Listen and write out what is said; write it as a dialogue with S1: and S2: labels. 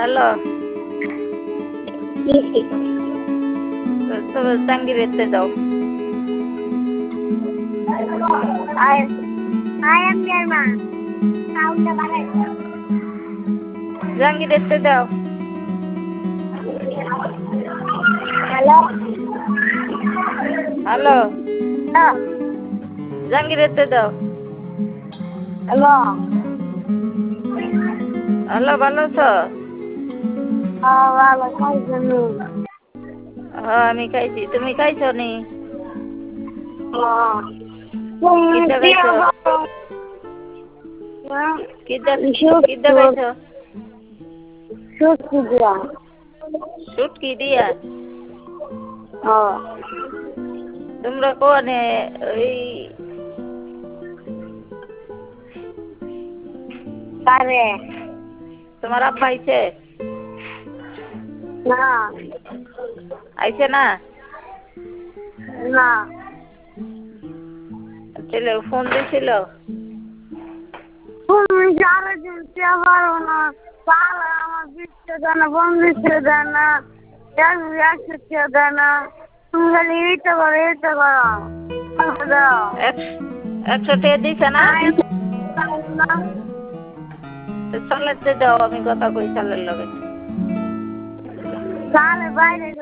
S1: Hello, তো জাঙ্গিরেতে যাও। জাঙ্গিরেতে যাও।
S2: হ্যালো
S1: হ্যালো, জাঙ্গিরেতে যাও।
S2: হ্যালো
S1: হ্যালো, ভালো আছো?
S2: ভালো খাইছেন?
S1: হ্যাঁ, আমি খাইছি। তুমি খাইছো নি? কিদ্দা
S2: তুমি
S1: খাইছো? কিদ্দা খাইছো?
S2: সুটকি দিয়া
S1: শুটকি দিয়া?
S2: হ্যাঁ
S1: তোমরা কোনে ওই
S2: পারে
S1: তোমার আব্বা আইছে?
S2: না
S1: আইছে না?
S2: না
S1: তাহলে ফোন দিছিল?
S2: তুমি যারা দিতে পারো না পালা আমার দিচ্ছে দেয় না বন্ধু দেয় না একশো দেয় না তুমি খালি এইটা করো দাও
S1: 100 টাকা দিছে না?
S2: না
S1: চালাতে দাও, আমি কথা কই চালের লগে।
S2: তাহলে বাইরে